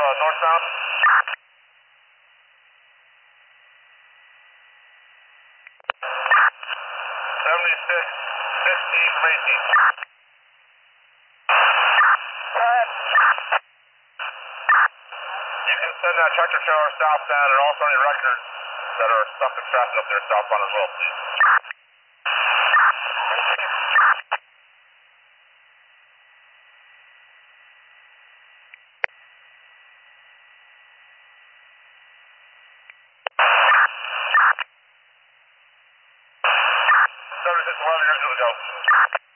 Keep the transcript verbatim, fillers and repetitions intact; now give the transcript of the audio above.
northbound. seventy-six fifteen from eighteen. Go ahead. You can send that tractor trailer southbound and also any records that are stuck in traffic up there southbound as well, please. seventy-six eleven, you're good to go.